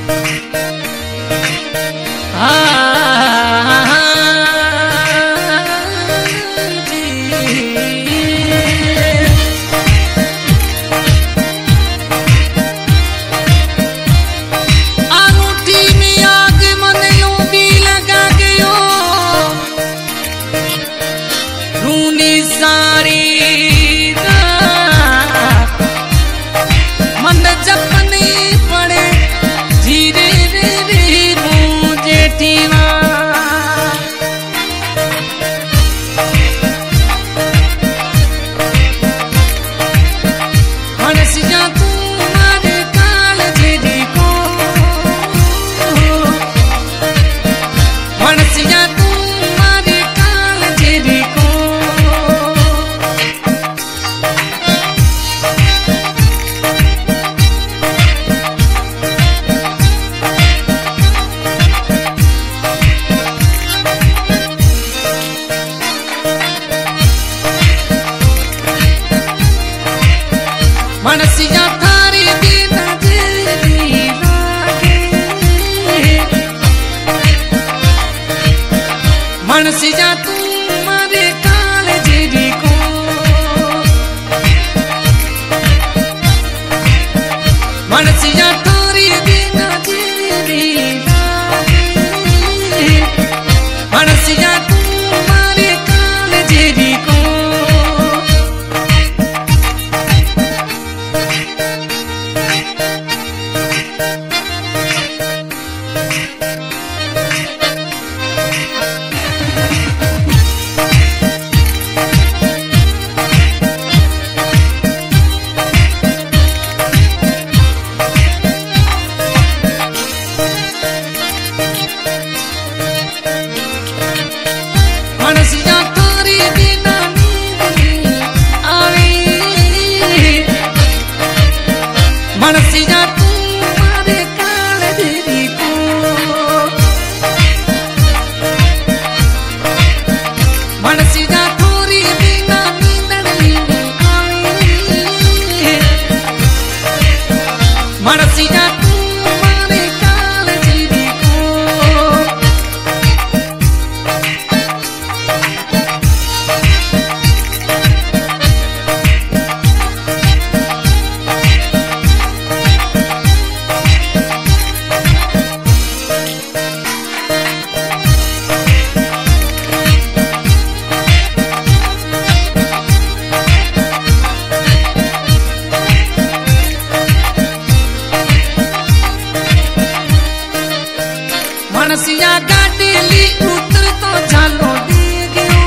मनसिया थारी बिना जेरी लागे, मनसिया तुम्हारे काल जेरी को, मनसिया थारी बिना जेरी लागे, मनसिया तुम्हारे काल जेरी को। मनसिया थारी बिना नींद आवे, मनसिया तुम्हारे काल जेरी को, मनसिया थारी बिना नींद आवे, मनसिया तुम्हारे काल जेरी को। मनसिया गाड़ी ली उतर तो चालो दे गयो,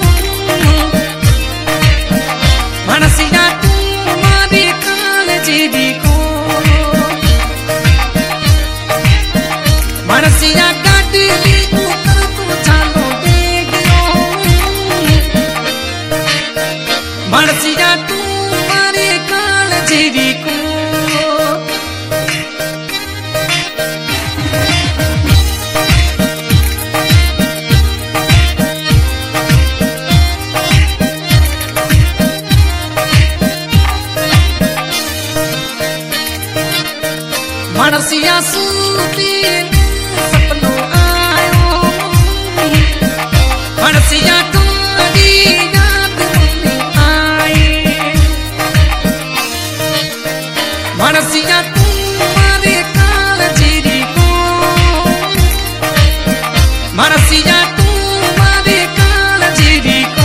मनसिया तुम्हारी काल जेरी को, मनसिया गाड़ी ली उतर तो चालो दे गयो, मनसिया तुम्हारी काल जेरी को। मनसिया सूती सपनों आयो, मनसिया तुम्हारी याद में आए, मनसिया तुम्हारे काल जेरी को, मनसिया तुम्हारे काल जेरी को।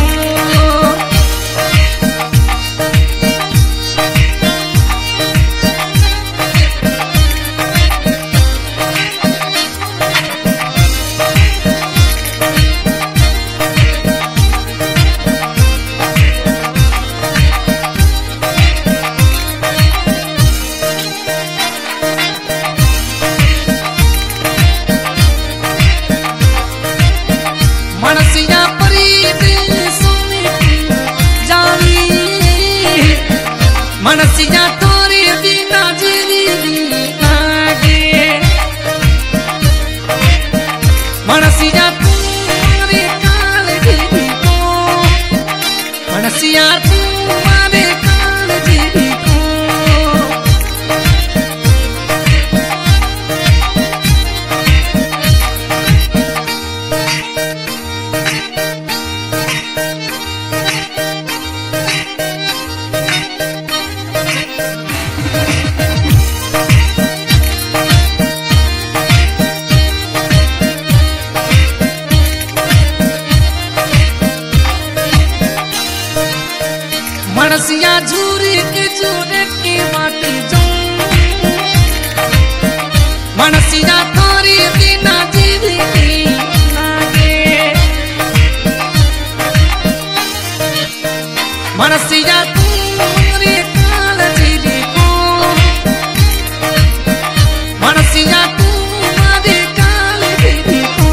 मनसिया तोरी बिना जीवी लागे मनसिया तोरी काल जीवी को मनसिया तुम्हारी काल जीवी को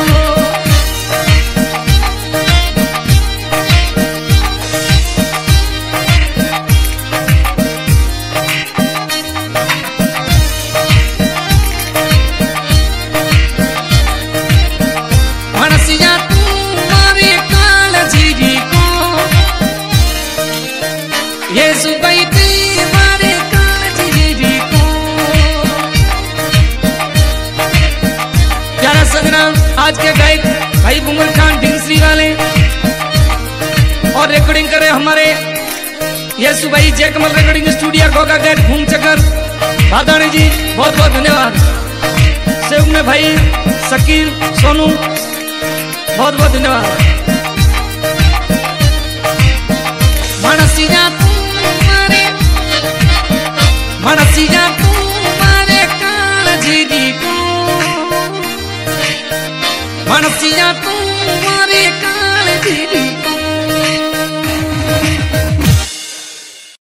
मनसिया तुम्हारी काल जीवी को यीशु भाई तुम्हारे काल जीवी को। प्यारा संग्राम आज के गायक भाई बुंगल खान ढिंगसरी वाले और रिकॉर्डिंग करे हमारे यीशु भाई Jaikamal recording studio Goga gate घूम चक्कर भादानी जी बहुत बहुत धन्यवाद। सेवक में भाई शकील सोनू बहुत बहुत धन्यवाद। मनसिया